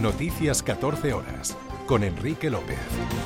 Noticias 14 horas, con Enrique López.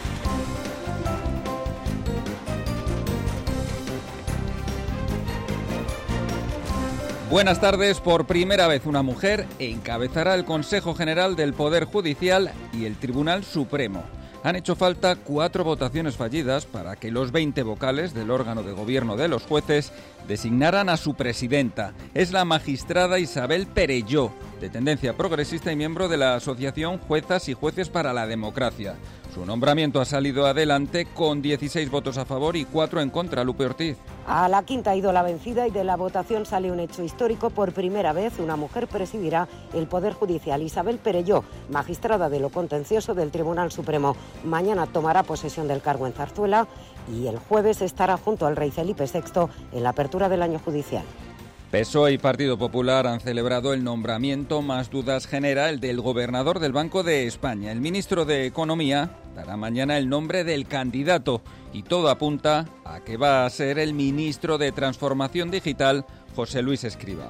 Buenas tardes. Por primera vez una mujer encabezará el Consejo General del Poder Judicial y el Tribunal Supremo. Han hecho falta 4 votaciones fallidas para que los 20 vocales del órgano de gobierno de los jueces designaran a su presidenta. Es la magistrada Isabel Perelló, de tendencia progresista y miembro de la Asociación Juezas y Jueces para la Democracia. Su nombramiento ha salido adelante con 16 votos a favor y 4 en contra. Lupe Ortiz. A la quinta ha ido la vencida y de la votación sale un hecho histórico. Por primera vez una mujer presidirá el Poder Judicial. Isabel Perelló, magistrada de lo contencioso del Tribunal Supremo. Mañana tomará posesión del cargo en Zarzuela y el jueves estará junto al rey Felipe VI en la apertura del año judicial. PSOE y Partido Popular han celebrado el nombramiento. Más dudas genera el del gobernador del Banco de España. El ministro de Economía dará mañana el nombre del candidato y todo apunta a que va a ser el ministro de Transformación Digital, José Luis Escrivá.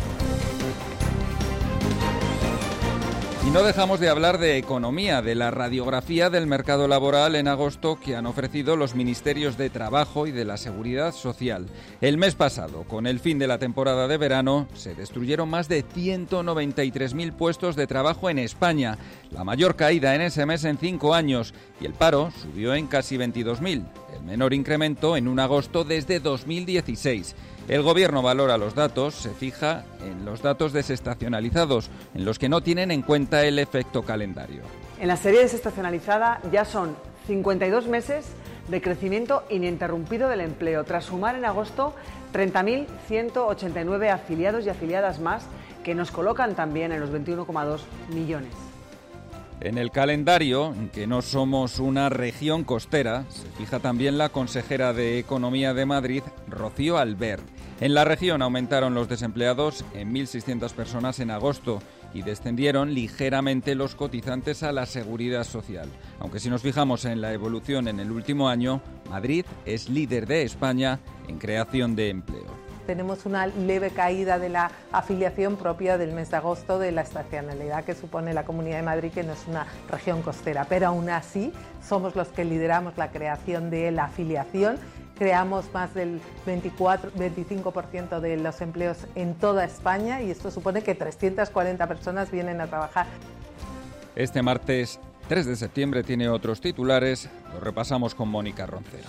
Y no dejamos de hablar de economía, de la radiografía del mercado laboral en agosto que han ofrecido los ministerios de Trabajo y de la Seguridad Social. El mes pasado, con el fin de la temporada de verano, se destruyeron más de 193.000 puestos de trabajo en España, la mayor caída en ese mes en 5 años, y el paro subió en casi 22.000, el menor incremento en un agosto desde 2016. El Gobierno valora los datos, se fija en los datos desestacionalizados, en los que no tienen en cuenta el efecto calendario. En la serie desestacionalizada ya son 52 meses de crecimiento ininterrumpido del empleo, tras sumar en agosto 30.189 afiliados y afiliadas más, que nos colocan también en los 21,2 millones. En el calendario, en que no somos una región costera, se fija también la consejera de Economía de Madrid, Rocío Albert. En la región aumentaron los desempleados en 1.600 personas en agosto y descendieron ligeramente los cotizantes a la Seguridad Social. Aunque si nos fijamos en la evolución en el último año, Madrid es líder de España en creación de empleo. Tenemos una leve caída de la afiliación propia del mes de agosto, de la estacionalidad que supone la Comunidad de Madrid, que no es una región costera, pero aún así somos los que lideramos la creación de la afiliación. Creamos más del 25% de los empleos en toda España y esto supone que 340 personas vienen a trabajar. Este martes 3 de septiembre tiene otros titulares, los repasamos con Mónica Roncero.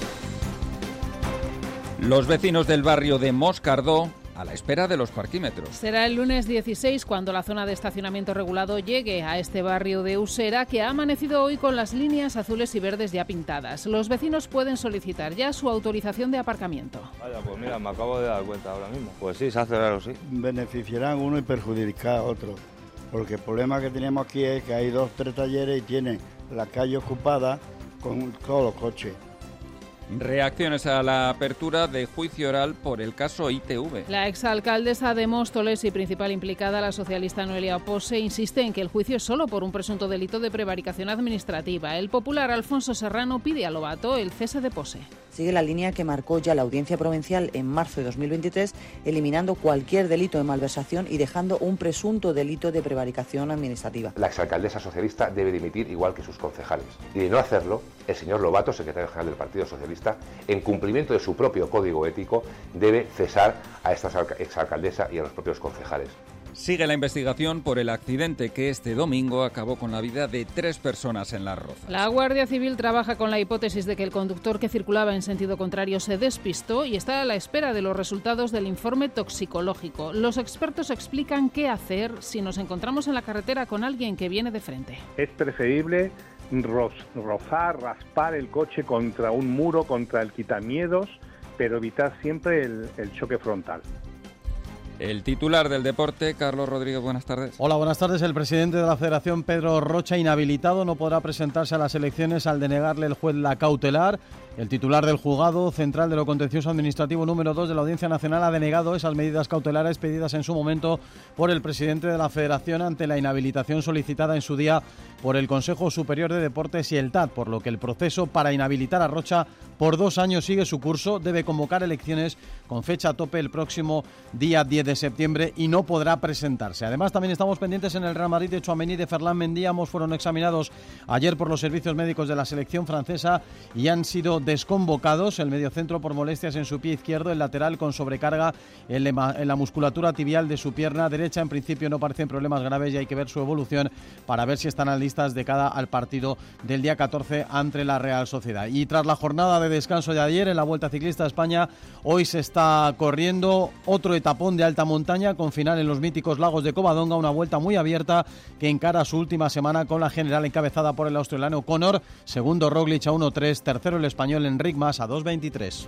Los vecinos del barrio de Moscardó a la espera de los parquímetros. Será el lunes 16 cuando la zona de estacionamiento regulado llegue a este barrio de Usera, que ha amanecido hoy con las líneas azules y verdes ya pintadas. Los vecinos pueden solicitar ya su autorización de aparcamiento. Vaya, pues mira, me acabo de dar cuenta ahora mismo. Pues sí, se hace raro, sí. Beneficiarán a uno y perjudicar a otro. Porque el problema que tenemos aquí es que hay 2 o 3 talleres y tienen la calle ocupada con todos los coches. Reacciones a la apertura de juicio oral por el caso ITV. La exalcaldesa de Móstoles y principal implicada, la socialista Noelia Pose, insiste en que el juicio es solo por un presunto delito de prevaricación administrativa. El popular Alfonso Serrano pide a Lobato el cese de Pose. Sigue la línea que marcó ya la Audiencia Provincial en marzo de 2023, eliminando cualquier delito de malversación y dejando un presunto delito de prevaricación administrativa. La exalcaldesa socialista debe dimitir igual que sus concejales. Y de no hacerlo, el señor Lobato, secretario general del Partido Socialista, en cumplimiento de su propio código ético, debe cesar a esta exalcaldesa y a los propios concejales. Sigue la investigación por el accidente que este domingo acabó con la vida de 3 personas en Las Rozas. La Guardia Civil trabaja con la hipótesis de que el conductor que circulaba en sentido contrario se despistó y está a la espera de los resultados del informe toxicológico. Los expertos explican qué hacer si nos encontramos en la carretera con alguien que viene de frente. Es preferible rozar, raspar el coche contra un muro, contra el quitamiedos, pero evitar siempre el choque frontal. El titular del deporte, Carlos Rodríguez, buenas tardes. Hola, buenas tardes. El presidente de la Federación, Pedro Rocha, inhabilitado, no podrá presentarse a las elecciones al denegarle el juez la cautelar. El titular del Juzgado Central de lo Contencioso Administrativo número 2 de la Audiencia Nacional ha denegado esas medidas cautelares pedidas en su momento por el presidente de la Federación ante la inhabilitación solicitada en su día por el Consejo Superior de Deportes y el TAD, por lo que el proceso para inhabilitar a Rocha por 2 años sigue su curso. Debe convocar elecciones con fecha tope el próximo día 10 de septiembre y no podrá presentarse. Además, también estamos pendientes en el Real Madrid de Tchouaméni y de Ferland Mendy. Ambos fueron examinados ayer por los servicios médicos de la selección francesa y han sido desconvocados. El mediocentro por molestias en su pie izquierdo, el lateral con sobrecarga en la musculatura tibial de su pierna derecha. En principio no parecen problemas graves y hay que ver su evolución para ver si están listas de cara al partido del día 14 ante la Real Sociedad. Y tras la jornada de descanso de ayer en la Vuelta Ciclista a España, hoy se está corriendo otro etapón de alta montaña con final en los míticos Lagos de Covadonga, una vuelta muy abierta que encara su última semana con la general encabezada por el australiano Connor, segundo Roglic a 1.3, tercero el español Enric Mas a 2.23.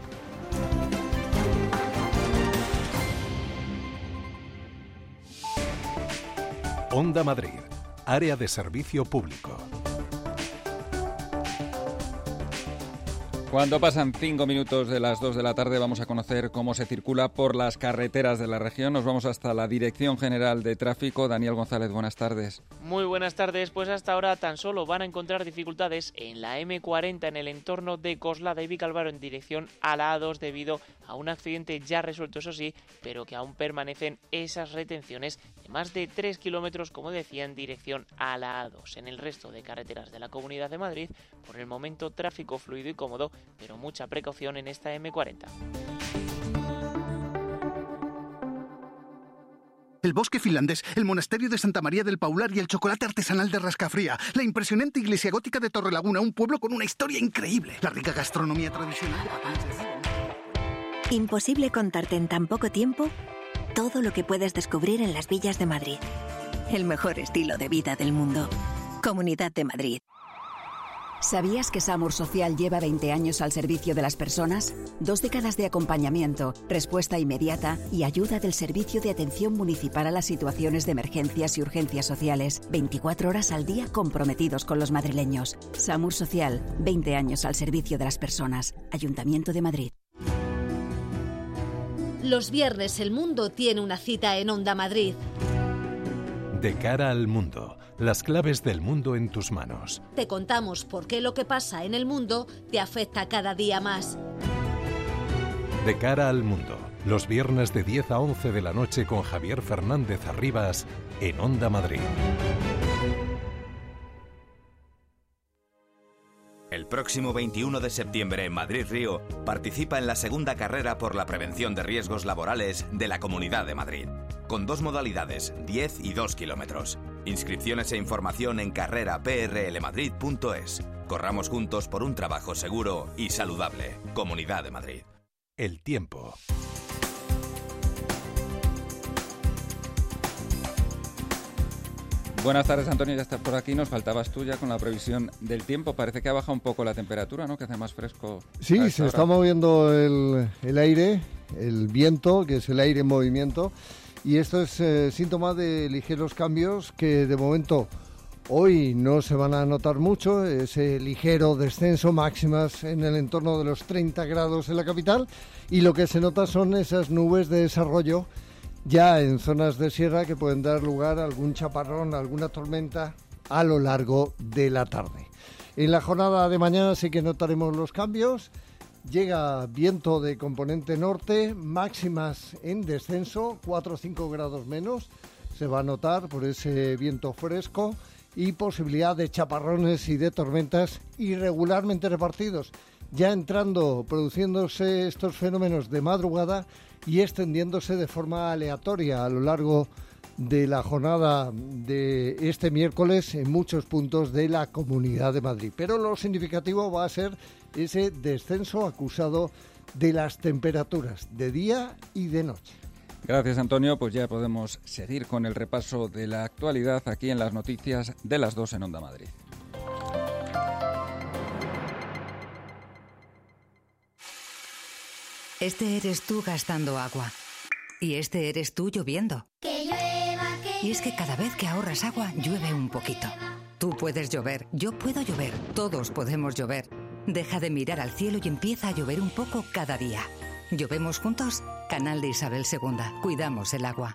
Onda Madrid, área de servicio público. Cuando pasan 5 minutos de las 2 de la tarde vamos a conocer cómo se circula por las carreteras de la región. Nos vamos hasta la Dirección General de Tráfico. Daniel González, buenas tardes. Muy buenas tardes. Pues hasta ahora tan solo van a encontrar dificultades en la M40 en el entorno de Coslada y Vicálvaro en dirección a la A2 debido a un accidente ya resuelto, eso sí, pero que aún permanecen esas retenciones de más de 3 kilómetros, como decía, en dirección a la A2. En el resto de carreteras de la Comunidad de Madrid, por el momento tráfico fluido y cómodo, pero mucha precaución en esta M40. El bosque finlandés, el monasterio de Santa María del Paular y el chocolate artesanal de Rascafría, la impresionante iglesia gótica de Torrelaguna, un pueblo con una historia increíble, la rica gastronomía tradicional de Patanches. Imposible contarte en tan poco tiempo todo lo que puedes descubrir en las villas de Madrid. El mejor estilo de vida del mundo. Comunidad de Madrid. ¿Sabías que Samur Social lleva 20 años al servicio de las personas? 2 décadas de acompañamiento, respuesta inmediata y ayuda del Servicio de Atención Municipal a las situaciones de emergencias y urgencias sociales. 24 horas al día comprometidos con los madrileños. Samur Social, 20 años al servicio de las personas. Ayuntamiento de Madrid. Los viernes el mundo tiene una cita en Onda Madrid. De cara al mundo, las claves del mundo en tus manos. Te contamos por qué lo que pasa en el mundo te afecta cada día más. De cara al mundo, los viernes de 10 a 11 de la noche con Javier Fernández Arribas en Onda Madrid. El próximo 21 de septiembre en Madrid-Río participa en la segunda carrera por la prevención de riesgos laborales de la Comunidad de Madrid, con 2 modalidades, 10 y 2 kilómetros. Inscripciones e información en carreraprlmadrid.es. Corramos juntos por un trabajo seguro y saludable. Comunidad de Madrid. El tiempo. Buenas tardes, Antonio, ya estás por aquí. Nos faltabas tú ya con la previsión del tiempo. Parece que ha bajado un poco la temperatura, ¿no? Que hace más fresco. Sí, se está moviendo el aire, el viento, que es el aire en movimiento. Y esto es síntoma de ligeros cambios que de momento hoy no se van a notar mucho. Ese ligero descenso, máximas en el entorno de los 30 grados en la capital. Y lo que se nota son esas nubes de desarrollo ya en zonas de sierra que pueden dar lugar a algún chaparrón, a alguna tormenta a lo largo de la tarde. En la jornada de mañana sí que notaremos los cambios. Llega viento de componente norte, máximas en descenso, 4 o 5 grados menos. Se va a notar por ese viento fresco y posibilidad de chaparrones y de tormentas irregularmente repartidos. Ya entrando, produciéndose estos fenómenos de madrugada y extendiéndose de forma aleatoria a lo largo de la jornada de este miércoles en muchos puntos de la Comunidad de Madrid. Pero lo significativo va a ser ese descenso acusado de las temperaturas de día y de noche. Gracias, Antonio. Pues ya podemos seguir con el repaso de la actualidad aquí en las noticias de las 2 en Onda Madrid. Este eres tú gastando agua. Y este eres tú lloviendo. Que llueva, que y es que cada vez que ahorras agua, llueve un poquito. Tú puedes llover, yo puedo llover, todos podemos llover. Deja de mirar al cielo y empieza a llover un poco cada día. ¿Llovemos juntos? Canal de Isabel II. Cuidamos el agua.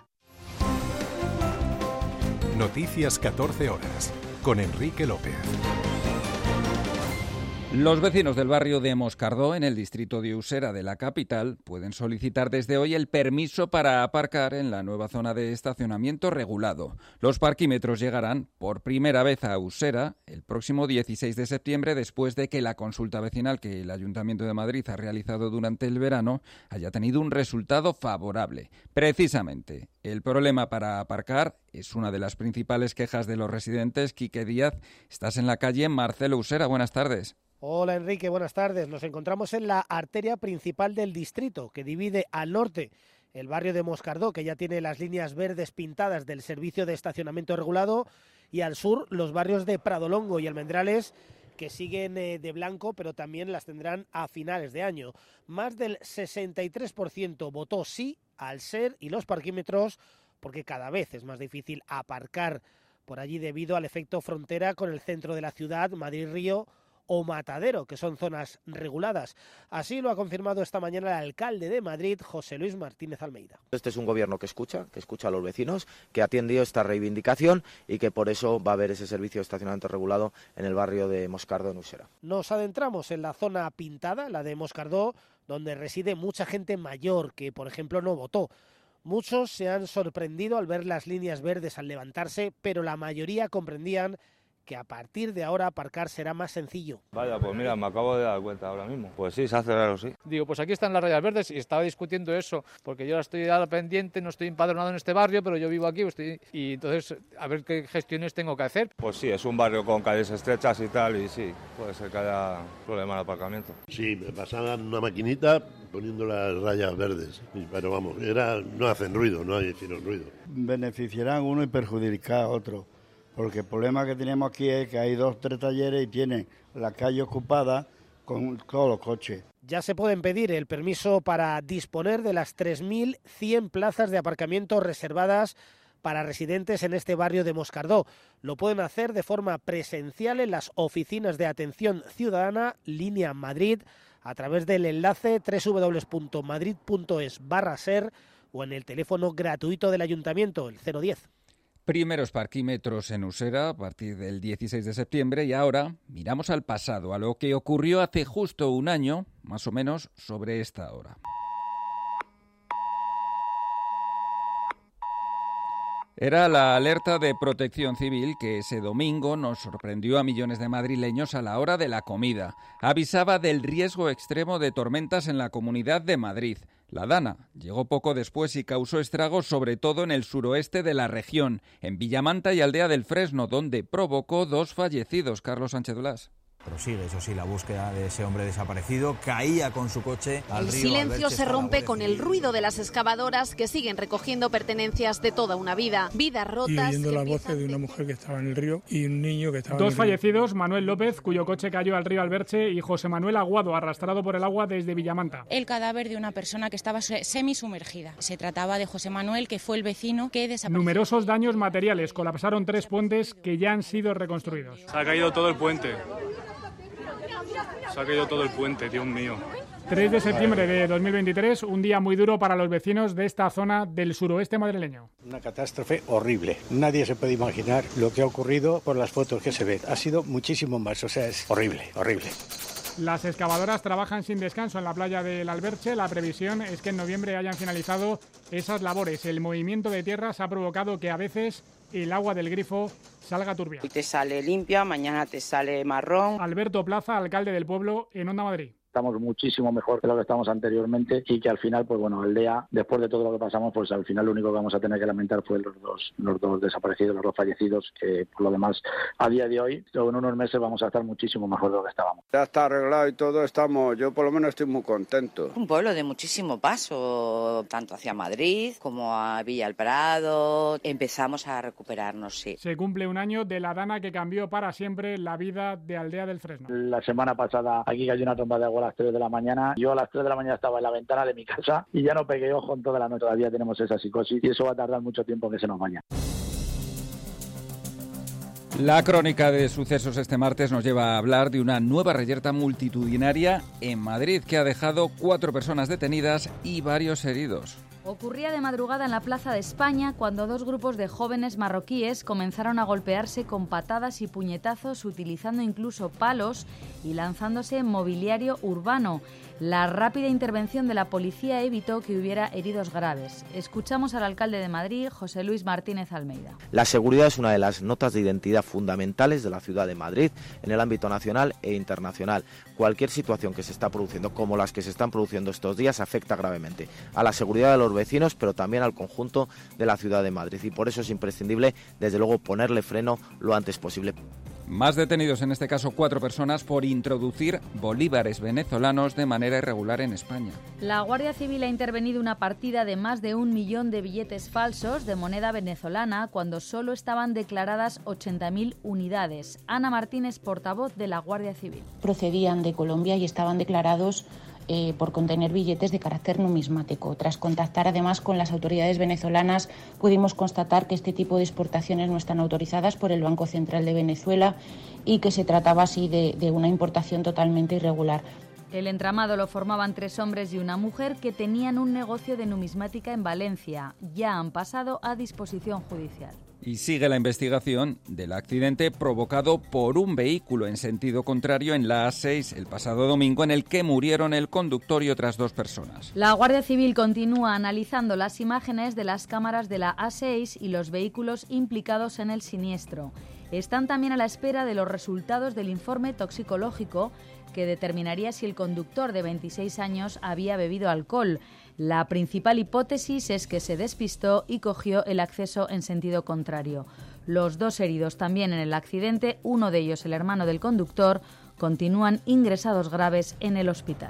Noticias 14 horas con Enrique López. Los vecinos del barrio de Moscardó, en el distrito de Usera de la capital, pueden solicitar desde hoy el permiso para aparcar en la nueva zona de estacionamiento regulado. Los parquímetros llegarán por primera vez a Usera el próximo 16 de septiembre, después de que la consulta vecinal que el Ayuntamiento de Madrid ha realizado durante el verano haya tenido un resultado favorable. Precisamente, el problema para aparcar es una de las principales quejas de los residentes. Quique Díaz, estás en la calle Marcelo Usera. Buenas tardes. Hola Enrique, buenas tardes. Nos encontramos en la arteria principal del distrito, que divide al norte el barrio de Moscardó, que ya tiene las líneas verdes pintadas del servicio de estacionamiento regulado, y al sur los barrios de Pradolongo y Almendrales, que siguen de blanco, pero también las tendrán a finales de año. Más del 63% votó sí al SER y los parquímetros, porque cada vez es más difícil aparcar por allí debido al efecto frontera con el centro de la ciudad, Madrid-Río o Matadero, que son zonas reguladas. Así lo ha confirmado esta mañana el alcalde de Madrid, José Luis Martínez Almeida. Este es un gobierno que escucha a los vecinos, que ha atendido esta reivindicación y que por eso va a haber ese servicio de estacionamiento regulado en el barrio de Moscardó, en Usera. Nos adentramos en la zona pintada, la de Moscardó, donde reside mucha gente mayor que, por ejemplo, no votó. Muchos se han sorprendido al ver las líneas verdes al levantarse, pero la mayoría comprendían que a partir de ahora aparcar será más sencillo. Vaya, pues mira, me acabo de dar cuenta ahora mismo. Pues sí, se hace raro, sí. Digo, pues aquí están las rayas verdes y estaba discutiendo eso, porque yo ahora estoy al pendiente, no estoy empadronado en este barrio, pero yo vivo aquí y entonces a ver qué gestiones tengo que hacer. Pues sí, es un barrio con calles estrechas y tal, y sí, puede ser que haya problema de aparcamiento. Sí, me pasaban una maquinita poniendo las rayas verdes, pero vamos, no hacen ruido, no hicieron ruido. Beneficiarán uno y perjudicarán a otro. Porque el problema que tenemos aquí es que hay 2 o 3 talleres y tienen la calle ocupada con todos los coches. Ya se pueden pedir el permiso para disponer de las 3.100 plazas de aparcamiento reservadas para residentes en este barrio de Moscardó. Lo pueden hacer de forma presencial en las oficinas de atención ciudadana Línea Madrid a través del enlace www.madrid.es/ser o en el teléfono gratuito del Ayuntamiento, el 010. Primeros parquímetros en Usera a partir del 16 de septiembre y ahora miramos al pasado, a lo que ocurrió hace justo un año, más o menos, sobre esta hora. Era la alerta de Protección Civil que ese domingo nos sorprendió a millones de madrileños a la hora de la comida. Avisaba del riesgo extremo de tormentas en la Comunidad de Madrid. La Dana llegó poco después y causó estragos sobre todo en el suroeste de la región, en Villamanta y Aldea del Fresno, donde provocó 2 fallecidos. Carlos Sánchez Blas. Prosigue, eso sí, la búsqueda de ese hombre desaparecido. Caía con su coche al río. El silencio se rompe con el ruido de las excavadoras que siguen recogiendo pertenencias de toda una vida. Vidas rotas. Y oyendo las voces de una mujer que estaba en el río y un niño que estaba en el río. 2 fallecidos, Manuel López, cuyo coche cayó al río Alberche, y José Manuel Aguado, arrastrado por el agua desde Villamanta. El cadáver de una persona que estaba semisumergida. Se trataba de José Manuel, que fue el vecino que desapareció. Numerosos daños materiales. Colapsaron 3 puentes que ya han sido reconstruidos. Se ha caído todo el puente. Se ha caído todo el puente, Dios mío. 3 de septiembre de 2023, un día muy duro para los vecinos de esta zona del suroeste madrileño. Una catástrofe horrible. Nadie se puede imaginar lo que ha ocurrido por las fotos que se ven. Ha sido muchísimo más, o sea, es horrible, horrible. Las excavadoras trabajan sin descanso en la playa del Alberche. La previsión es que en noviembre hayan finalizado esas labores. El movimiento de tierras ha provocado que a veces el agua del grifo salga turbia. Hoy te sale limpia, mañana te sale marrón. Alberto Plaza, alcalde del pueblo, en Onda Madrid. Estamos muchísimo mejor que lo que estamos anteriormente y que al final, pues bueno, Aldea, después de todo lo que pasamos, pues al final lo único que vamos a tener que lamentar fue los dos desaparecidos, los 2 fallecidos, que por lo demás, a día de hoy, en unos meses vamos a estar muchísimo mejor de lo que estábamos. Ya está arreglado y todo, yo por lo menos estoy muy contento. Un pueblo de muchísimo paso, tanto hacia Madrid como a Villa El Prado. Empezamos a recuperarnos, sí. Se cumple un año de la Dana que cambió para siempre la vida de Aldea del Fresno. La semana pasada aquí cayó una tromba de agua a las 3 de la mañana. Yo a las 3 de la mañana estaba en la ventana de mi casa y ya no pegué ojo en toda la noche. Todavía tenemos esa psicosis y eso va a tardar mucho tiempo que se nos vaya. La crónica de sucesos este martes nos lleva a hablar de una nueva reyerta multitudinaria en Madrid que ha dejado 4 personas detenidas y varios heridos. Ocurría de madrugada en la Plaza de España cuando dos grupos de jóvenes marroquíes comenzaron a golpearse con patadas y puñetazos, utilizando incluso palos y lanzándose mobiliario urbano. La rápida intervención de la policía evitó que hubiera heridos graves. Escuchamos al alcalde de Madrid, José Luis Martínez Almeida. La seguridad es una de las notas de identidad fundamentales de la ciudad de Madrid en el ámbito nacional e internacional. Cualquier situación que se está produciendo, como las que se están produciendo estos días, afecta gravemente a la seguridad de los vecinos, pero también al conjunto de la ciudad de Madrid. Y por eso es imprescindible, desde luego, ponerle freno lo antes posible. Más detenidos, en este caso 4 personas, por introducir bolívares venezolanos de manera irregular en España. La Guardia Civil ha intervenido una partida de más de 1 millón de billetes falsos de moneda venezolana cuando solo estaban declaradas 80.000 unidades. Ana Martínez, portavoz de la Guardia Civil. Procedían de Colombia y estaban declarados por contener billetes de carácter numismático. Tras contactar además con las autoridades venezolanas, pudimos constatar que este tipo de exportaciones no están autorizadas por el Banco Central de Venezuela y que se trataba así de una importación totalmente irregular. El entramado lo formaban 3 hombres y una mujer que tenían un negocio de numismática en Valencia. Ya han pasado a disposición judicial. Y sigue la investigación del accidente provocado por un vehículo en sentido contrario en la A6 el pasado domingo, en el que murieron el conductor y otras 2 personas. La Guardia Civil continúa analizando las imágenes de las cámaras de la A6 y los vehículos implicados en el siniestro. Están también a la espera de los resultados del informe toxicológico que determinaría si el conductor de 26 años había bebido alcohol. La principal hipótesis es que se despistó y cogió el acceso en sentido contrario. Los 2 heridos también en el accidente, uno de ellos el hermano del conductor, continúan ingresados graves en el hospital.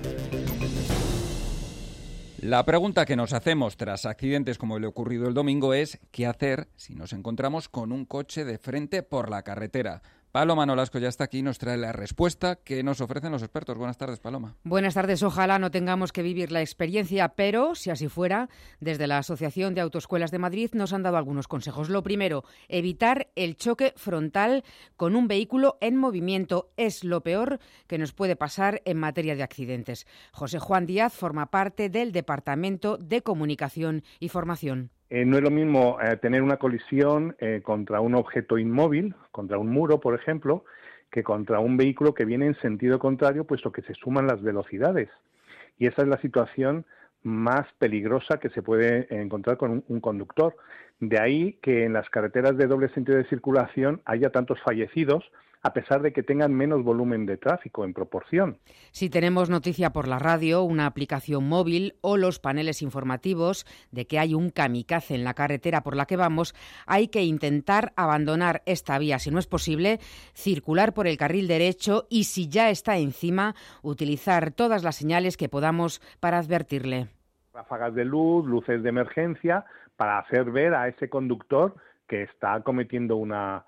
La pregunta que nos hacemos tras accidentes como el ocurrido el domingo es ¿qué hacer si nos encontramos con un coche de frente por la carretera? Paloma Nolasco ya está aquí y nos trae la respuesta que nos ofrecen los expertos. Buenas tardes, Paloma. Buenas tardes. Ojalá no tengamos que vivir la experiencia, pero si así fuera, desde la Asociación de Autoescuelas de Madrid nos han dado algunos consejos. Lo primero, evitar el choque frontal con un vehículo en movimiento. Es lo peor que nos puede pasar en materia de accidentes. José Juan Díaz forma parte del Departamento de Comunicación y Formación. No es lo mismo tener una colisión contra un objeto inmóvil, contra un muro, por ejemplo, que contra un vehículo que viene en sentido contrario, puesto que se suman las velocidades. Y esa es la situación más peligrosa que se puede encontrar con un conductor. De ahí que en las carreteras de doble sentido de circulación haya tantos fallecidos, a pesar de que tengan menos volumen de tráfico en proporción. Si tenemos noticia por la radio, una aplicación móvil o los paneles informativos de que hay un kamikaze en la carretera por la que vamos, hay que intentar abandonar esta vía. Si no es posible, circular por el carril derecho y, si ya está encima, utilizar todas las señales que podamos para advertirle. Ráfagas de luz, luces de emergencia, para hacer ver a ese conductor que está cometiendo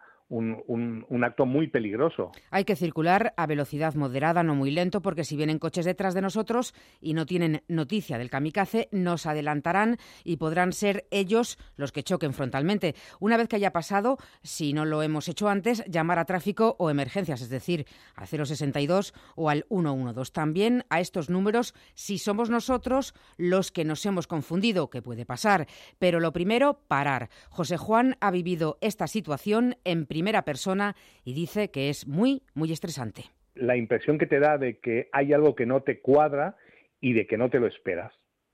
un acto muy peligroso. Hay que circular a velocidad moderada, no muy lento, porque si vienen coches detrás de nosotros y no tienen noticia del kamikaze, nos adelantarán y podrán ser ellos los que choquen frontalmente. Una vez que haya pasado, si no lo hemos hecho antes, llamar a tráfico o emergencias, es decir, al 062 o al 112. También a estos números si somos nosotros los que nos hemos confundido, que puede pasar. Pero lo primero, parar. José Juan ha vivido esta situación en primera persona y dice que es muy, muy estresante. La impresión que te da de que hay algo que no te cuadra y de que no te lo esperas.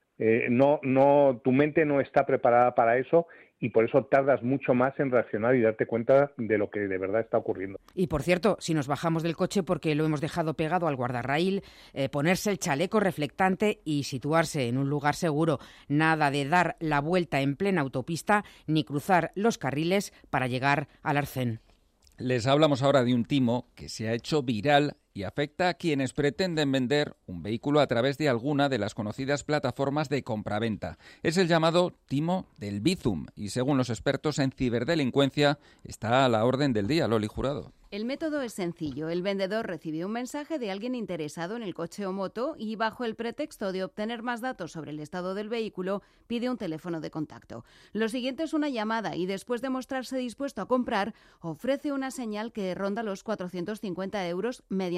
Tu mente no está preparada para eso y por eso tardas mucho más en reaccionar y darte cuenta de lo que de verdad está ocurriendo. Y por cierto, si nos bajamos del coche porque lo hemos dejado pegado al guardarraíl, ponerse el chaleco reflectante y situarse en un lugar seguro. Nada de dar la vuelta en plena autopista ni cruzar los carriles para llegar al arcén. Les hablamos ahora de un timo que se ha hecho viral y afecta a quienes pretenden vender un vehículo a través de alguna de las conocidas plataformas de compraventa. Es el llamado timo del Bizum y, según los expertos en ciberdelincuencia, está a la orden del día. Loli Jurado. El método es sencillo. El vendedor recibe un mensaje de alguien interesado en el coche o moto y, bajo el pretexto de obtener más datos sobre el estado del vehículo, pide un teléfono de contacto. Lo siguiente es una llamada y, después de mostrarse dispuesto a comprar, ofrece una señal que ronda los 450 € mediante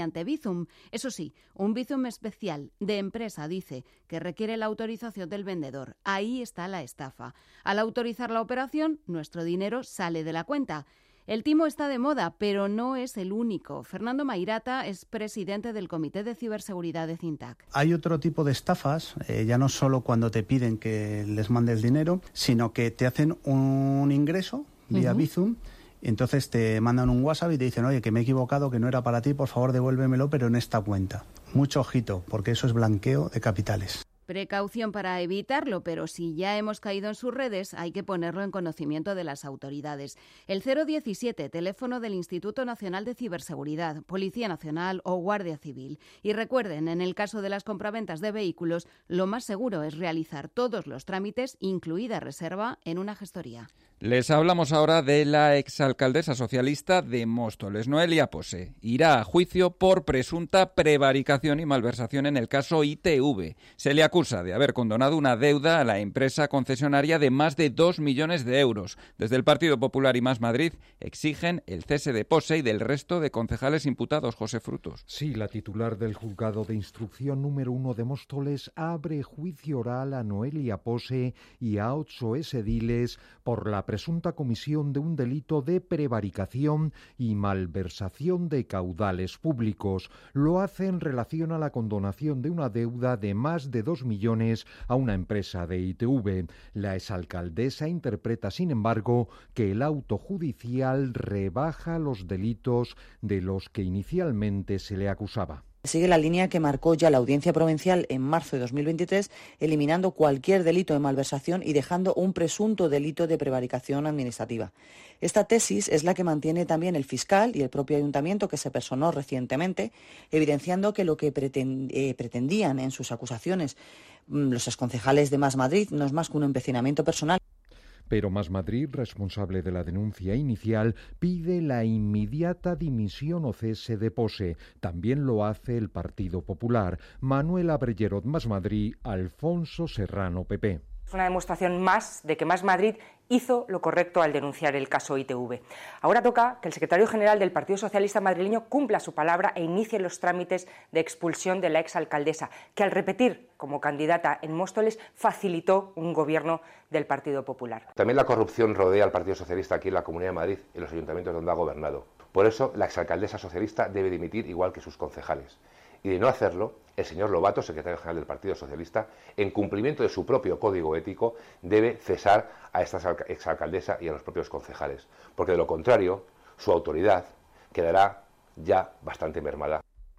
mediante Bizum. Eso sí, un Bizum especial de empresa, dice, que requiere la autorización del vendedor. Ahí está la estafa. Al autorizar la operación, nuestro dinero sale de la cuenta. El timo está de moda, pero no es el único. Fernando Mairata es presidente del Comité de Ciberseguridad de Cintac. Hay otro tipo de estafas, ya no solo cuando te piden que les mandes dinero, sino que te hacen un ingreso vía Bizum. Entonces te mandan un WhatsApp y te dicen, oye, que me he equivocado, que no era para ti, por favor devuélvemelo, pero en esta cuenta. Mucho ojito, porque eso es blanqueo de capitales. Precaución para evitarlo, pero si ya hemos caído en sus redes, hay que ponerlo en conocimiento de las autoridades. El 017, teléfono del Instituto Nacional de Ciberseguridad, Policía Nacional o Guardia Civil. Y recuerden, en el caso de las compraventas de vehículos, lo más seguro es realizar todos los trámites, incluida reserva, en una gestoría. Les hablamos ahora de la exalcaldesa socialista de Móstoles, Noelia Pose. Irá a juicio por presunta prevaricación y malversación en el caso ITV. Se le acusa de haber condonado una deuda a la empresa concesionaria de más de 2 millones de euros. Desde el Partido Popular y Más Madrid exigen el cese de Pose y del resto de concejales imputados. José Frutos. Sí, la titular del Juzgado de Instrucción número 1 de Móstoles abre juicio oral a Noelia Pose y a 8 exediles por la presunta comisión de un delito de prevaricación y malversación de caudales públicos. Lo hace en relación a la condonación de una deuda de más de 2 millones a una empresa de ITV. La exalcaldesa interpreta, sin embargo, que el auto judicial rebaja los delitos de los que inicialmente se le acusaba. Sigue la línea que marcó ya la Audiencia Provincial en marzo de 2023, eliminando cualquier delito de malversación y dejando un presunto delito de prevaricación administrativa. Esta tesis es la que mantiene también el fiscal y el propio ayuntamiento, que se personó recientemente, evidenciando que lo que pretendían en sus acusaciones los exconcejales de Más Madrid no es más que un empecinamiento personal. Pero Más Madrid, responsable de la denuncia inicial, pide la inmediata dimisión o cese de Pose. También lo hace el Partido Popular. Manuel Abrellerot, Más Madrid, Alfonso Serrano, PP. Es una demostración más de que Más Madrid hizo lo correcto al denunciar el caso ITV. Ahora toca que el secretario general del Partido Socialista madrileño cumpla su palabra e inicie los trámites de expulsión de la exalcaldesa, que al repetir como candidata en Móstoles facilitó un gobierno del Partido Popular. También la corrupción rodea al Partido Socialista aquí en la Comunidad de Madrid y en los ayuntamientos donde ha gobernado. Por eso la exalcaldesa socialista debe dimitir igual que sus concejales. Y de no hacerlo, el señor Lobato, secretario general del Partido Socialista, en cumplimiento de su propio código ético, debe cesar a esta exalcaldesa y a los propios concejales, porque de lo contrario, su autoridad quedará ya bastante mermada.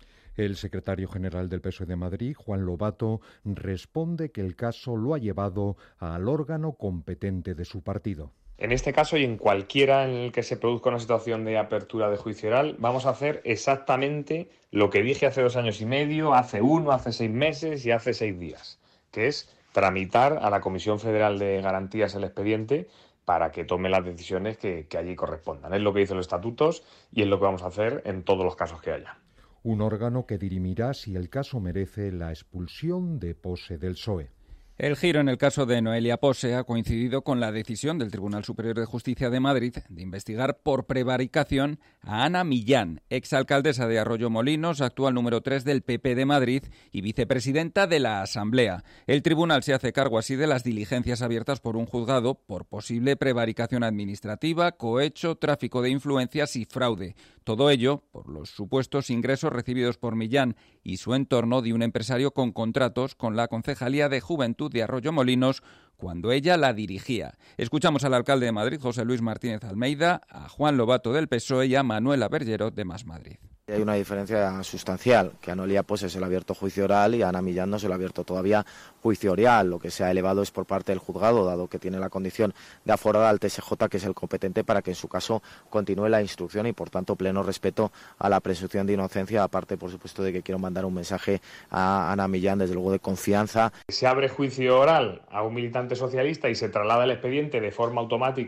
El secretario general del PSOE de Madrid, Juan Lobato, responde que el caso lo ha llevado al órgano competente de su partido. En este caso y en cualquiera en el que se produzca una situación de apertura de juicio oral, vamos a hacer exactamente lo que dije hace 2 años y medio, hace 1, hace 6 meses y hace 6 días, que es tramitar a la Comisión Federal de Garantías el expediente para que tome las decisiones que allí correspondan. Es lo que dicen los estatutos y es lo que vamos a hacer en todos los casos que haya. Un órgano que dirimirá si el caso merece la expulsión de Pose del PSOE. El giro en el caso de Noelia Pose ha coincidido con la decisión del Tribunal Superior de Justicia de Madrid de investigar por prevaricación a Ana Millán, exalcaldesa de Arroyomolinos, actual número 3 del PP de Madrid y vicepresidenta de la Asamblea. El tribunal se hace cargo así de las diligencias abiertas por un juzgado por posible prevaricación administrativa, cohecho, tráfico de influencias y fraude. Todo ello por los supuestos ingresos recibidos por Millán y su entorno de un empresario con contratos con la Concejalía de Juventud de Arroyomolinos cuando ella la dirigía. Escuchamos al alcalde de Madrid, José Luis Martínez Almeida, a Juan Lobato del PSOE y a Manuel Abrellerot de Más Madrid. Hay una diferencia sustancial, que a Noelia Pose se le ha abierto juicio oral y a Ana Millán no se le ha abierto todavía juicio oral. Lo que se ha elevado es por parte del juzgado, dado que tiene la condición de aforada al TSJ, que es el competente para que en su caso continúe la instrucción y por tanto pleno respeto a la presunción de inocencia, aparte por supuesto de que quiero mandar un mensaje a Ana Millán, desde luego de confianza. Se abre juicio oral a un militante socialista y se traslada el expediente de forma automática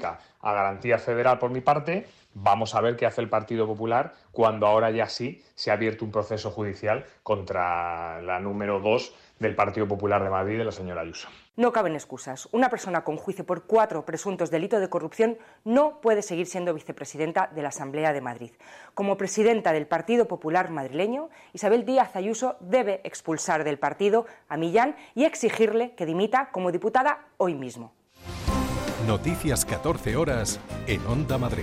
a garantía federal por mi parte. Vamos a ver qué hace el Partido Popular cuando ahora ya sí se ha abierto un proceso judicial contra la número 2 del Partido Popular de Madrid, de la señora Ayuso. No caben excusas. Una persona con juicio por 4 presuntos delitos de corrupción no puede seguir siendo vicepresidenta de la Asamblea de Madrid. Como presidenta del Partido Popular madrileño, Isabel Díaz Ayuso debe expulsar del partido a Millán y exigirle que dimita como diputada hoy mismo. Noticias 14 horas en Onda Madrid.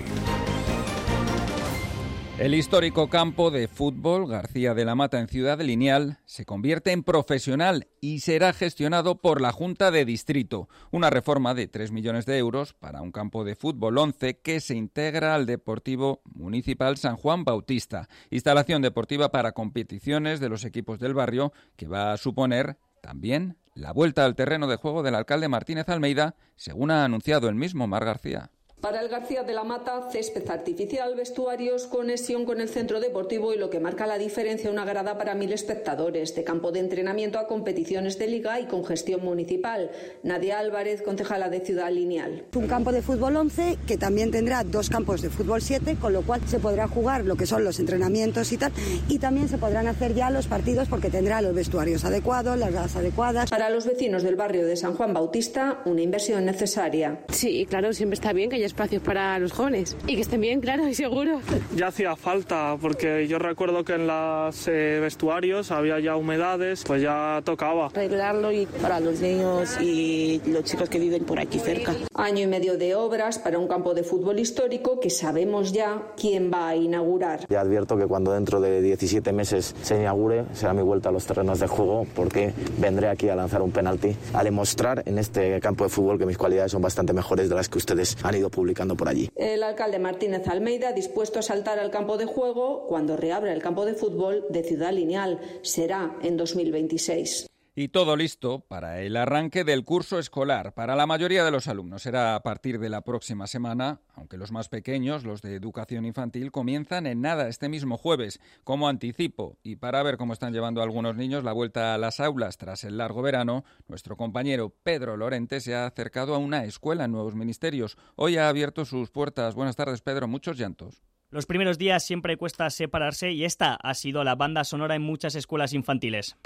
El histórico campo de fútbol García de la Mata en Ciudad Lineal se convierte en profesional y será gestionado por la Junta de Distrito. Una reforma de 3 millones de euros para un campo de fútbol 11 que se integra al Deportivo Municipal San Juan Bautista. Instalación deportiva para competiciones de los equipos del barrio que va a suponer también la vuelta al terreno de juego del alcalde Martínez Almeida, según ha anunciado el mismo Mar García. Para el García de la Mata, césped artificial, vestuarios, conexión con el centro deportivo y lo que marca la diferencia, una grada para 1.000 espectadores, de campo de entrenamiento a competiciones de liga y con gestión municipal. Nadia Álvarez, concejala de Ciudad Lineal. Un campo de fútbol 11 que también tendrá 2 campos de fútbol 7, con lo cual se podrá jugar lo que son los entrenamientos y tal, y también se podrán hacer ya los partidos porque tendrá los vestuarios adecuados, las gradas adecuadas. Para los vecinos del barrio de San Juan Bautista, una inversión necesaria. Sí, claro, siempre está bien que haya espacios para los jóvenes y que estén bien, claro, y seguro. Ya hacía falta, porque yo recuerdo que en los vestuarios había ya humedades, pues ya tocaba. Arreglarlo y para los niños y los chicos que viven por aquí cerca. Año y medio de obras para un campo de fútbol histórico que sabemos ya quién va a inaugurar. Ya advierto que cuando dentro de 17 meses se inaugure, será mi vuelta a los terrenos de juego, porque vendré aquí a lanzar un penalti, a demostrar en este campo de fútbol que mis cualidades son bastante mejores de las que ustedes han ido publicando por allí. El alcalde Martínez Almeida dispuesto a saltar al campo de juego cuando reabra el campo de fútbol de Ciudad Lineal. Será en 2026. Y todo listo para el arranque del curso escolar. Para la mayoría de los alumnos será a partir de la próxima semana, aunque los más pequeños, los de educación infantil, comienzan en nada este mismo jueves, como anticipo. Y para ver cómo están llevando algunos niños la vuelta a las aulas tras el largo verano, nuestro compañero Pedro Lorente se ha acercado a una escuela en Nuevos Ministerios. Hoy ha abierto sus puertas. Buenas tardes, Pedro. Muchos llantos. Los primeros días siempre cuesta separarse y esta ha sido la banda sonora en muchas escuelas infantiles.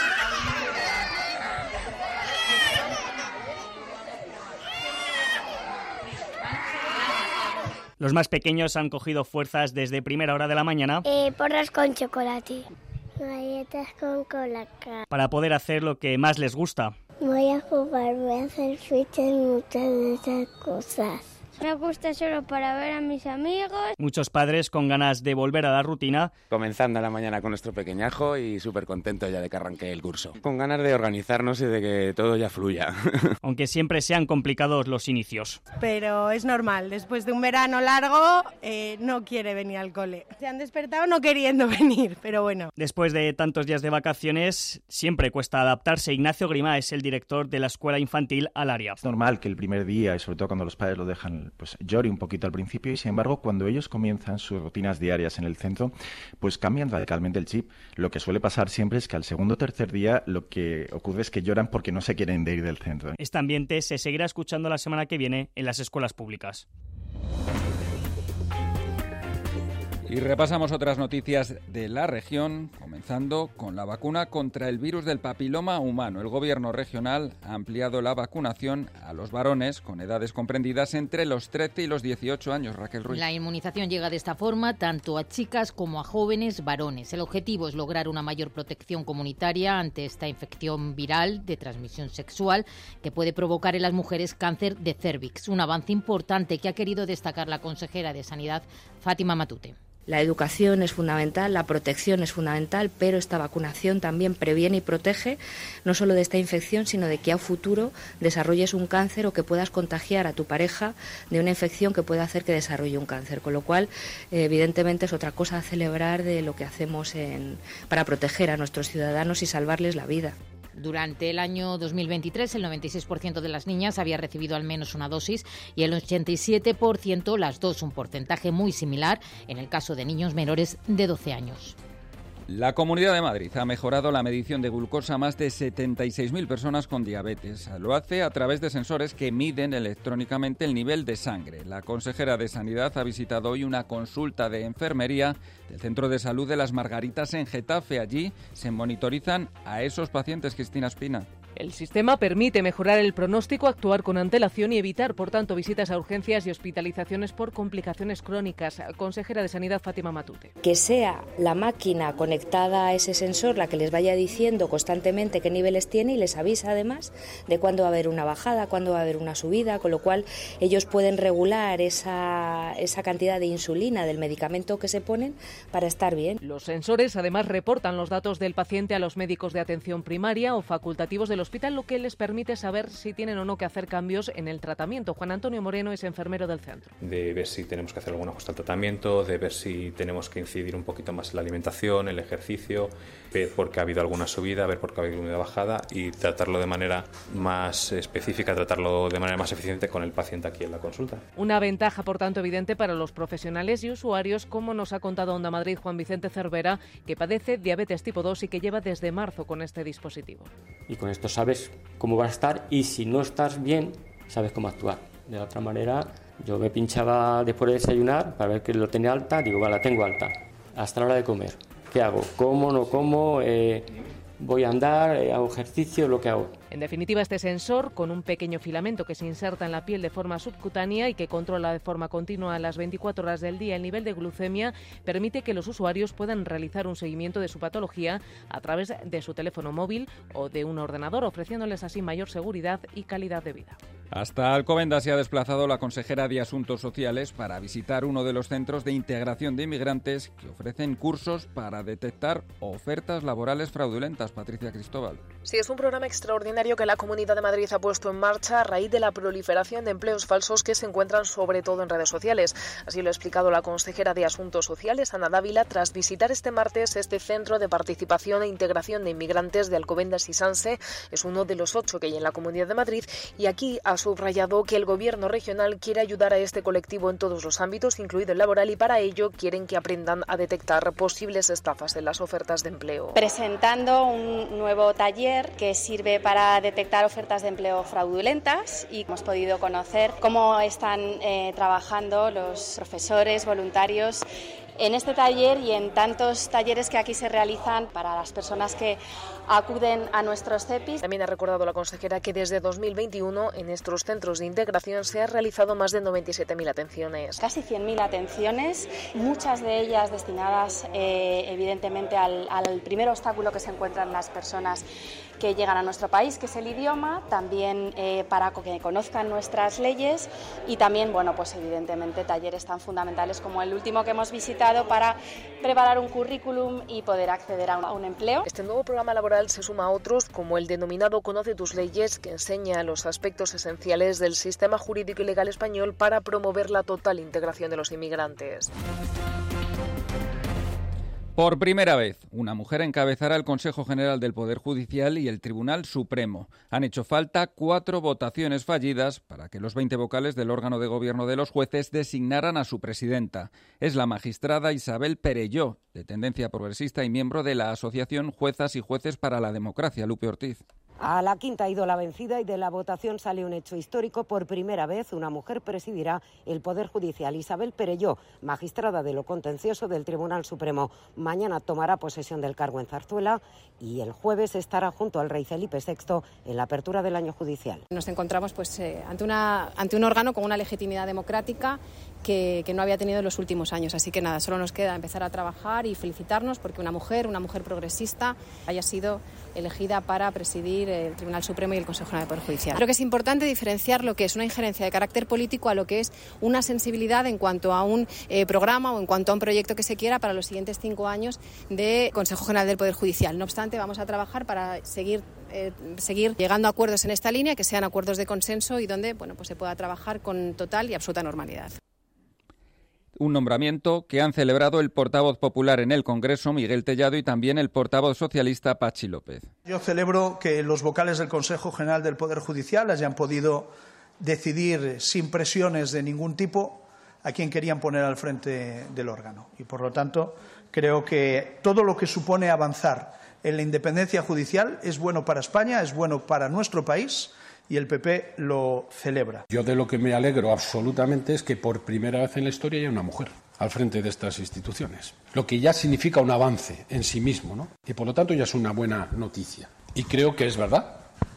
Los más pequeños han cogido fuerzas desde primera hora de la mañana porras con chocolate, galletas con colacao, para poder hacer lo que más les gusta. Voy a jugar, voy a hacer fichas, muchas de esas cosas. Me gusta solo para ver a mis amigos. Muchos padres con ganas de volver a la rutina. Comenzando la mañana con nuestro pequeñajo y súper contento ya de que arranque el curso. Con ganas de organizarnos y de que todo ya fluya. Aunque siempre sean complicados los inicios. Pero es normal, después de un verano largo no quiere venir al cole. Se han despertado no queriendo venir, pero bueno. Después de tantos días de vacaciones, siempre cuesta adaptarse. Ignacio Grima es el director de la escuela infantil Alaria. Es normal que el primer día, y sobre todo cuando los padres lo dejan, pues llore un poquito al principio, y sin embargo cuando ellos comienzan sus rutinas diarias en el centro, pues cambian radicalmente el chip. Lo que suele pasar siempre es que al segundo o tercer día lo que ocurre es que lloran porque no se quieren ir del centro. Este ambiente se seguirá escuchando la semana que viene en las escuelas públicas. Y repasamos otras noticias de la región, comenzando con la vacuna contra el virus del papiloma humano. El gobierno regional ha ampliado la vacunación a los varones con edades comprendidas entre los 13 y los 18 años. Raquel Ruiz. La inmunización llega de esta forma tanto a chicas como a jóvenes varones. El objetivo es lograr una mayor protección comunitaria ante esta infección viral de transmisión sexual que puede provocar en las mujeres cáncer de cérvix. Un avance importante que ha querido destacar la consejera de Sanidad, Fátima Matute. La educación es fundamental, la protección es fundamental, pero esta vacunación también previene y protege no solo de esta infección, sino de que a futuro desarrolles un cáncer o que puedas contagiar a tu pareja de una infección que pueda hacer que desarrolle un cáncer. Con lo cual, evidentemente, es otra cosa a celebrar de lo que hacemos para proteger a nuestros ciudadanos y salvarles la vida. Durante el año 2023, el 96% de las niñas había recibido al menos una dosis y el 87% las dos, un porcentaje muy similar en el caso de niños menores de 12 años. La Comunidad de Madrid ha mejorado la medición de glucosa a más de 76.000 personas con diabetes. Lo hace a través de sensores que miden electrónicamente el nivel de sangre. La consejera de Sanidad ha visitado hoy una consulta de enfermería del Centro de Salud de las Margaritas en Getafe. Allí se monitorizan a esos pacientes, Cristina Espina. El sistema permite mejorar el pronóstico, actuar con antelación y evitar, por tanto, visitas a urgencias y hospitalizaciones por complicaciones crónicas. Consejera de Sanidad, Fátima Matute. Que sea la máquina conectada a ese sensor la que les vaya diciendo constantemente qué niveles tiene y les avisa además de cuándo va a haber una bajada, cuándo va a haber una subida, con lo cual ellos pueden regular esa cantidad de insulina del medicamento que se ponen para estar bien. Los sensores además reportan los datos del paciente a los médicos de atención primaria o facultativos del hospital, lo que les permite saber si tienen o no que hacer cambios en el tratamiento. Juan Antonio Moreno es enfermero del centro. De ver si tenemos que hacer algún ajuste al tratamiento, de ver si tenemos que incidir un poquito más en la alimentación, el ejercicio, ver por qué ha habido alguna subida, ver por qué ha habido una bajada y tratarlo de manera más específica, tratarlo de manera más eficiente con el paciente aquí en la consulta. Una ventaja, por tanto, evidente para los profesionales y usuarios, como nos ha contado Onda Madrid Juan Vicente Cervera, que padece diabetes tipo 2 y que lleva desde marzo con este dispositivo. Y con esto sabes cómo vas a estar y si no estás bien, sabes cómo actuar. De la otra manera, yo me pinchaba después de desayunar para ver que lo tenía alta, digo, vale, la tengo alta, hasta la hora de comer. ¿Qué hago? ¿Como, no como? ¿Voy a andar? ¿Hago ejercicio? ¿Lo que hago? En definitiva, este sensor, con un pequeño filamento que se inserta en la piel de forma subcutánea y que controla de forma continua a las 24 horas del día el nivel de glucemia, permite que los usuarios puedan realizar un seguimiento de su patología a través de su teléfono móvil o de un ordenador, ofreciéndoles así mayor seguridad y calidad de vida. Hasta Alcobendas se ha desplazado la consejera de Asuntos Sociales para visitar uno de los centros de integración de inmigrantes que ofrecen cursos para detectar ofertas laborales fraudulentas. Patricia Cristóbal. Sí, es un programa extraordinario que la Comunidad de Madrid ha puesto en marcha a raíz de la proliferación de empleos falsos que se encuentran sobre todo en redes sociales. Así lo ha explicado la consejera de Asuntos Sociales, Ana Dávila, tras visitar este martes este centro de participación e integración de inmigrantes de Alcobendas y Sanse. Es uno de los 8 que hay en la Comunidad de Madrid y aquí ha subrayado que el Gobierno regional quiere ayudar a este colectivo en todos los ámbitos, incluido el laboral, y para ello quieren que aprendan a detectar posibles estafas en las ofertas de empleo. Presentando un nuevo taller que sirve para detectar ofertas de empleo fraudulentas y hemos podido conocer cómo están trabajando los profesores, voluntarios en este taller y en tantos talleres que aquí se realizan para las personas que acuden a nuestros CEPIs. También ha recordado la consejera que desde 2021 en nuestros centros de integración se han realizado más de 97.000 atenciones. Casi 100.000 atenciones, muchas de ellas destinadas evidentemente al primer obstáculo que se encuentran las personas que llegan a nuestro país, que es el idioma, también para que conozcan nuestras leyes y también, bueno, pues evidentemente talleres tan fundamentales como el último que hemos visitado para preparar un currículum y poder acceder a un empleo. Este nuevo programa laboral se suma a otros como el denominado Conoce tus leyes, que enseña los aspectos esenciales del sistema jurídico y legal español para promover la total integración de los inmigrantes. Por primera vez, una mujer encabezará el Consejo General del Poder Judicial y el Tribunal Supremo. Han hecho falta 4 votaciones fallidas para que los 20 vocales del órgano de gobierno de los jueces designaran a su presidenta. Es la magistrada Isabel Perelló, de tendencia progresista y miembro de la Asociación Juezas y Jueces para la Democracia. Lupe Ortiz. A la quinta ha ido la vencida y de la votación sale un hecho histórico. Por primera vez una mujer presidirá el Poder Judicial. Isabel Perelló, magistrada de lo contencioso del Tribunal Supremo. Mañana tomará posesión del cargo en Zarzuela y el jueves estará junto al rey Felipe VI en la apertura del año judicial. Nos encontramos ante un órgano con una legitimidad democrática que no había tenido en los últimos años. Así que nada, solo nos queda empezar a trabajar y felicitarnos porque una mujer progresista, haya sido elegida para presidir el Tribunal Supremo y el Consejo General del Poder Judicial. Creo que es importante diferenciar lo que es una injerencia de carácter político a lo que es una sensibilidad en cuanto a un programa o en cuanto a un proyecto que se quiera para los siguientes 5 años de Consejo General del Poder Judicial. No obstante, vamos a trabajar para seguir llegando a acuerdos en esta línea, que sean acuerdos de consenso y donde pues se pueda trabajar con total y absoluta normalidad. Un nombramiento que han celebrado el portavoz popular en el Congreso, Miguel Tellado, y también el portavoz socialista, Pachi López. Yo celebro que los vocales del Consejo General del Poder Judicial hayan podido decidir sin presiones de ningún tipo a quién querían poner al frente del órgano. Y, por lo tanto, Creo que todo lo que supone avanzar en la independencia judicial es bueno para España, es bueno para nuestro país y el PP lo celebra. Yo de lo que me alegro absolutamente es que por primera vez en la historia haya una mujer al frente de estas instituciones, lo que ya significa un avance en sí mismo, ¿no? Y por lo tanto ya es una buena noticia. Y creo que es verdad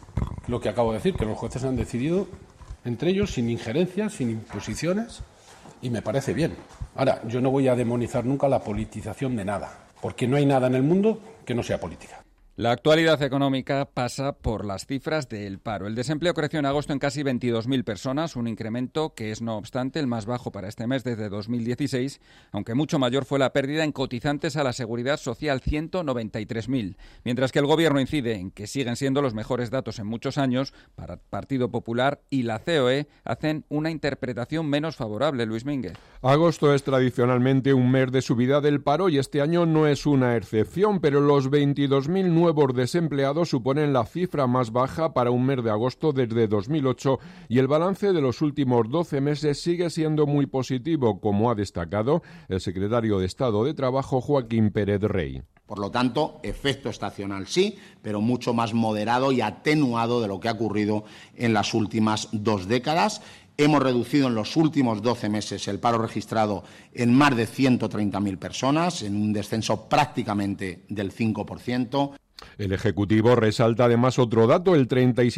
lo que acabo de decir, que los jueces han decidido entre ellos sin injerencias, sin imposiciones, y me parece bien. Ahora, yo no voy a demonizar nunca la politización de nada, porque no hay nada en el mundo que no sea política. La actualidad económica pasa por las cifras del paro. El desempleo creció en agosto en casi 22.000 personas, un incremento que es, no obstante, el más bajo para este mes desde 2016, aunque mucho mayor fue la pérdida en cotizantes a la Seguridad Social, 193.000. Mientras que el Gobierno incide en que siguen siendo los mejores datos en muchos años, para el Partido Popular y la COE hacen una interpretación menos favorable. Luis Mínguez. Agosto es tradicionalmente un mes de subida del paro y este año no es una excepción, pero los 22.000 nuevos desempleados suponen la cifra más baja para un mes de agosto desde 2008 y el balance de los últimos 12 meses sigue siendo muy positivo, como ha destacado el secretario de Estado de Trabajo, Joaquín Pérez Rey. Por lo tanto, efecto estacional sí, pero mucho más moderado y atenuado de lo que ha ocurrido en las últimas 2 décadas. Hemos reducido en los últimos 12 meses el paro registrado en más de 130.000 personas, en un descenso prácticamente del 5%. El Ejecutivo resalta además otro dato: el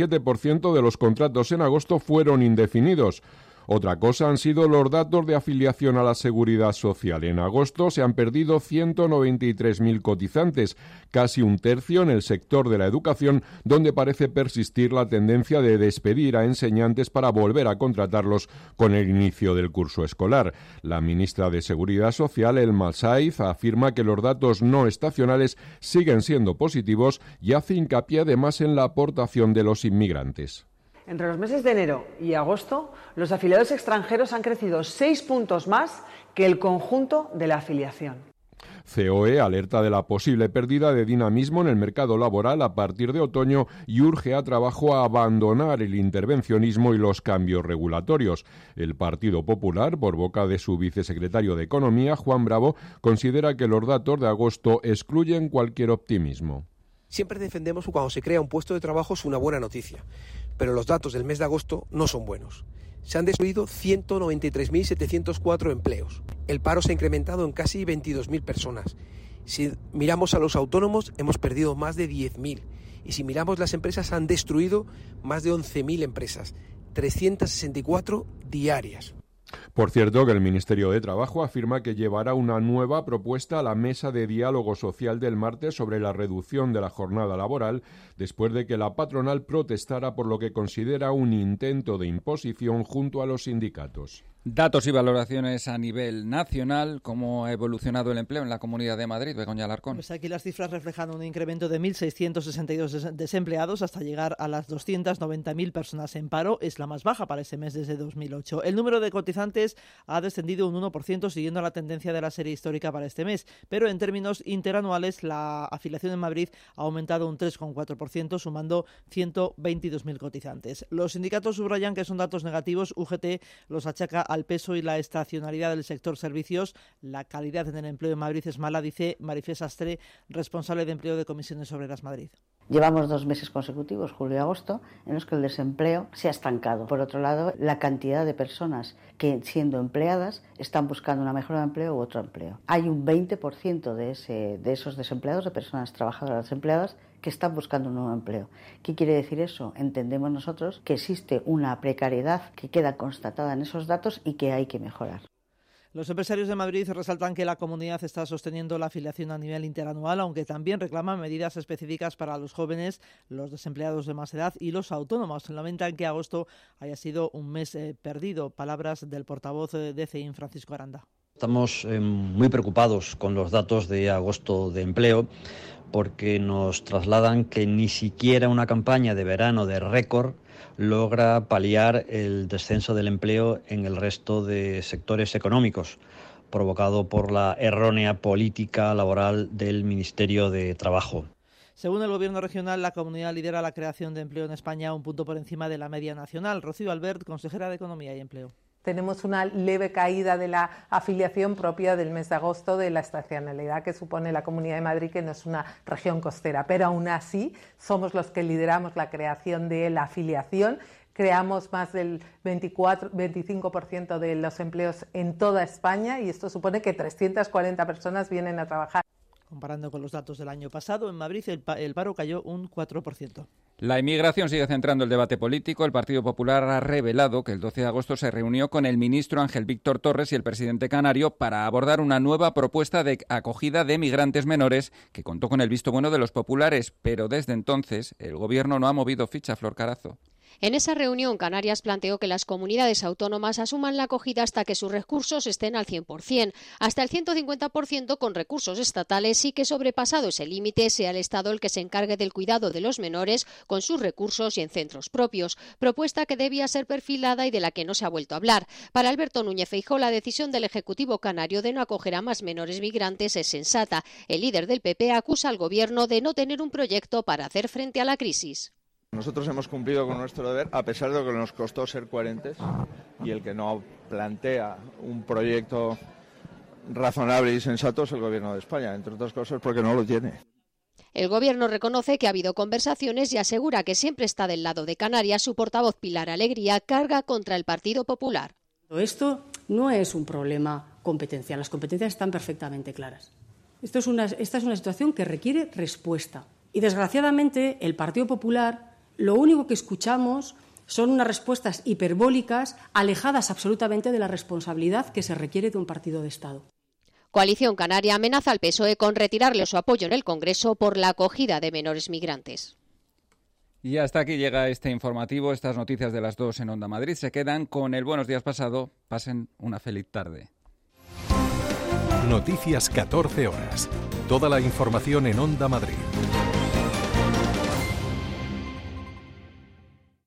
37% de los contratos en agosto fueron indefinidos. Otra cosa han sido los datos de afiliación a la Seguridad Social. En agosto se han perdido 193.000 cotizantes, casi un tercio en el sector de la educación, donde parece persistir la tendencia de despedir a enseñantes para volver a contratarlos con el inicio del curso escolar. La ministra de Seguridad Social, Elma Saiz, afirma que los datos no estacionales siguen siendo positivos y hace hincapié además en la aportación de los inmigrantes. Entre los meses de enero y agosto, los afiliados extranjeros han crecido 6 puntos más que el conjunto de la afiliación. COE alerta de la posible pérdida de dinamismo en el mercado laboral a partir de otoño y urge a Trabajo a abandonar el intervencionismo y los cambios regulatorios. El Partido Popular, por boca de su vicesecretario de Economía, Juan Bravo, considera que los datos de agosto excluyen cualquier optimismo. Siempre defendemos que cuando se crea un puesto de trabajo es una buena noticia, pero los datos del mes de agosto no son buenos. Se han destruido 193.704 empleos. El paro se ha incrementado en casi 22.000 personas. Si miramos a los autónomos, hemos perdido más de 10.000. Y si miramos las empresas, han destruido más de 11.000 empresas, 364 diarias. Por cierto, que el Ministerio de Trabajo afirma que llevará una nueva propuesta a la mesa de diálogo social del martes sobre la reducción de la jornada laboral, después de que la patronal protestara por lo que considera un intento de imposición junto a los sindicatos. Datos y valoraciones a nivel nacional. ¿Cómo ha evolucionado el empleo en la Comunidad de Madrid? Begoña Alarcón. Pues aquí las cifras reflejan un incremento de 1.662 desempleados hasta llegar a las 290.000 personas en paro. Es la más baja para ese mes desde 2008. El número de cotizantes ha descendido un 1%, siguiendo la tendencia de la serie histórica para este mes. Pero en términos interanuales, la afiliación en Madrid ha aumentado un 3,4%, sumando 122.000 cotizantes. Los sindicatos subrayan que son datos negativos. UGT los achaca al peso y la estacionalidad del sector servicios. La calidad en el empleo en Madrid es mala, dice Marifé Sastre, responsable de empleo de Comisiones Obreras Madrid. Llevamos 2 meses consecutivos, julio y agosto, en los que el desempleo se ha estancado. Por otro lado, la cantidad de personas que, siendo empleadas, están buscando una mejora de empleo u otro empleo. Hay un 20% de esos desempleados, de personas trabajadoras desempleadas, que están buscando un nuevo empleo. ¿Qué quiere decir eso? Entendemos nosotros que existe una precariedad que queda constatada en esos datos y que hay que mejorar. Los empresarios de Madrid resaltan que la comunidad está sosteniendo la afiliación a nivel interanual, aunque también reclaman medidas específicas para los jóvenes, los desempleados de más edad y los autónomos. Lamentan que agosto haya sido un mes perdido. Palabras del portavoz de CEIN, Francisco Aranda. Estamos muy preocupados con los datos de agosto de empleo, porque nos trasladan que ni siquiera una campaña de verano de récord logra paliar el descenso del empleo en el resto de sectores económicos, provocado por la errónea política laboral del Ministerio de Trabajo. Según el Gobierno regional, la comunidad lidera la creación de empleo en España un punto por encima de la media nacional. Rocío Albert, consejera de Economía y Empleo. Tenemos una leve caída de la afiliación propia del mes de agosto de la estacionalidad que supone la Comunidad de Madrid, que no es una región costera, pero aún así somos los que lideramos la creación de la afiliación. Creamos más del 25% de los empleos en toda España y esto supone que 340 personas vienen a trabajar. Comparando con los datos del año pasado, en Madrid el paro cayó un 4%. La inmigración sigue centrando el debate político. El Partido Popular ha revelado que el 12 de agosto se reunió con el ministro Ángel Víctor Torres y el presidente canario para abordar una nueva propuesta de acogida de migrantes menores que contó con el visto bueno de los populares, pero desde entonces el Gobierno no ha movido ficha. Flor Carazo. En esa reunión, Canarias planteó que las comunidades autónomas asuman la acogida hasta que sus recursos estén al 100%, hasta el 150% con recursos estatales y que, sobrepasado ese límite, sea el Estado el que se encargue del cuidado de los menores con sus recursos y en centros propios, propuesta que debía ser perfilada y de la que no se ha vuelto a hablar. Para Alberto Núñez Feijóo, la decisión del Ejecutivo canario de no acoger a más menores migrantes es sensata. El líder del PP acusa al Gobierno de no tener un proyecto para hacer frente a la crisis. Nosotros hemos cumplido con nuestro deber, a pesar de que nos costó ser coherentes, y el que no plantea un proyecto razonable y sensato es el Gobierno de España, entre otras cosas porque no lo tiene. El Gobierno reconoce que ha habido conversaciones y asegura que siempre está del lado de Canarias. Su portavoz Pilar Alegría carga contra el Partido Popular. Esto no es un problema competencial, las competencias están perfectamente claras. Esta es una situación que requiere respuesta. Y desgraciadamente el Partido Popular lo único que escuchamos son unas respuestas hiperbólicas, alejadas absolutamente de la responsabilidad que se requiere de un partido de Estado. Coalición Canaria amenaza al PSOE con retirarle su apoyo en el Congreso por la acogida de menores migrantes. Y hasta aquí llega este informativo. Estas noticias de las 2 en Onda Madrid se quedan con el Buenos Días pasado. Pasen una feliz tarde. Noticias 14 horas. Toda la información en Onda Madrid.